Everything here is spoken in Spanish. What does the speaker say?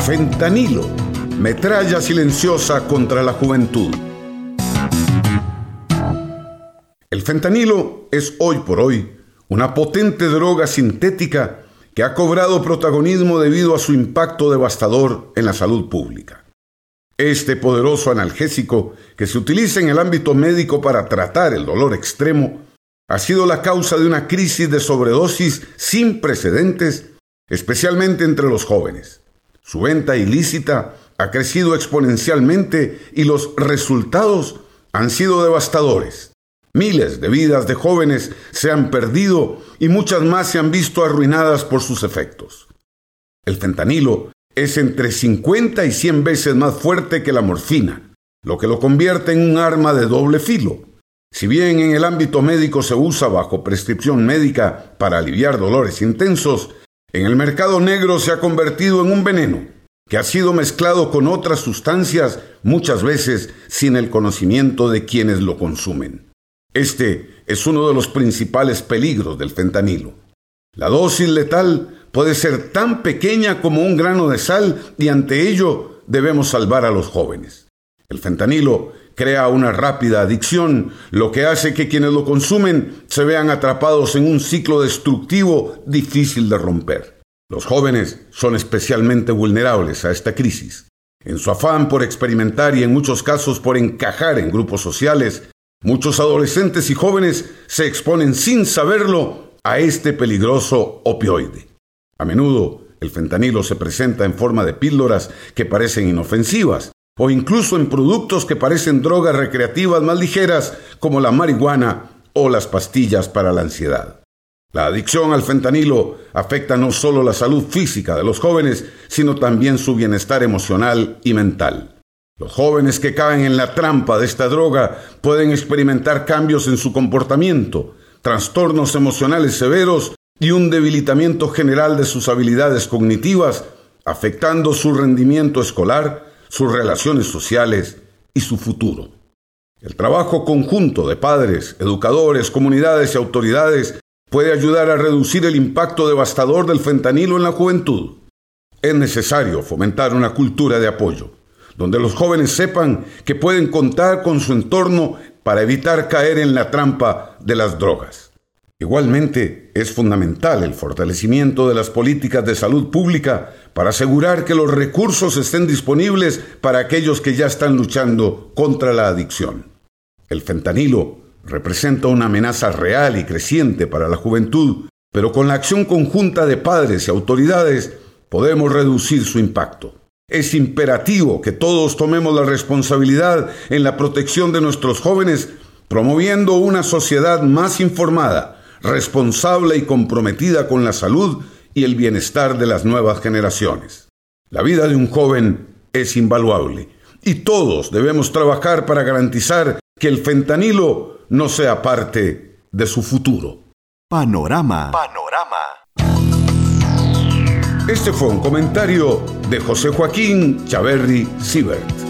Fentanilo, metralla silenciosa contra la juventud. El fentanilo es hoy por hoy una potente droga sintética que ha cobrado protagonismo debido a su impacto devastador en la salud pública. Este poderoso analgésico, que se utiliza en el ámbito médico para tratar el dolor extremo, ha sido la causa de una crisis de sobredosis sin precedentes, especialmente entre los jóvenes. Su venta ilícita ha crecido exponencialmente y los resultados han sido devastadores. Miles de vidas de jóvenes se han perdido y muchas más se han visto arruinadas por sus efectos. El fentanilo es entre 50 y 100 veces más fuerte que la morfina, lo que lo convierte en un arma de doble filo. Si bien en el ámbito médico se usa bajo prescripción médica para aliviar dolores intensos, en el mercado negro se ha convertido en un veneno que ha sido mezclado con otras sustancias, muchas veces sin el conocimiento de quienes lo consumen. Este es uno de los principales peligros del fentanilo. La dosis letal puede ser tan pequeña como un grano de sal y ante ello debemos salvar a los jóvenes. El fentanilo crea una rápida adicción, lo que hace que quienes lo consumen se vean atrapados en un ciclo destructivo difícil de romper. Los jóvenes son especialmente vulnerables a esta crisis. En su afán por experimentar y en muchos casos por encajar en grupos sociales, muchos adolescentes y jóvenes se exponen sin saberlo a este peligroso opioide. A menudo, el fentanilo se presenta en forma de píldoras que parecen inofensivas, o incluso en productos que parecen drogas recreativas más ligeras como la marihuana o las pastillas para la ansiedad. La adicción al fentanilo afecta no solo la salud física de los jóvenes, sino también su bienestar emocional y mental. Los jóvenes que caen en la trampa de esta droga pueden experimentar cambios en su comportamiento, trastornos emocionales severos y un debilitamiento general de sus habilidades cognitivas, afectando su rendimiento escolar, sus relaciones sociales y su futuro. El trabajo conjunto de padres, educadores, comunidades y autoridades puede ayudar a reducir el impacto devastador del fentanilo en la juventud. Es necesario fomentar una cultura de apoyo, donde los jóvenes sepan que pueden contar con su entorno para evitar caer en la trampa de las drogas. Igualmente, es fundamental el fortalecimiento de las políticas de salud pública para asegurar que los recursos estén disponibles para aquellos que ya están luchando contra la adicción. El fentanilo representa una amenaza real y creciente para la juventud, pero con la acción conjunta de padres y autoridades podemos reducir su impacto. Es imperativo que todos tomemos la responsabilidad en la protección de nuestros jóvenes, promoviendo una sociedad más informada, responsable y comprometida con la salud y el bienestar de las nuevas generaciones. La vida de un joven es invaluable y todos debemos trabajar para garantizar que el fentanilo no sea parte de su futuro. Panorama. Este fue un comentario de José Joaquín Chaverri Sibert.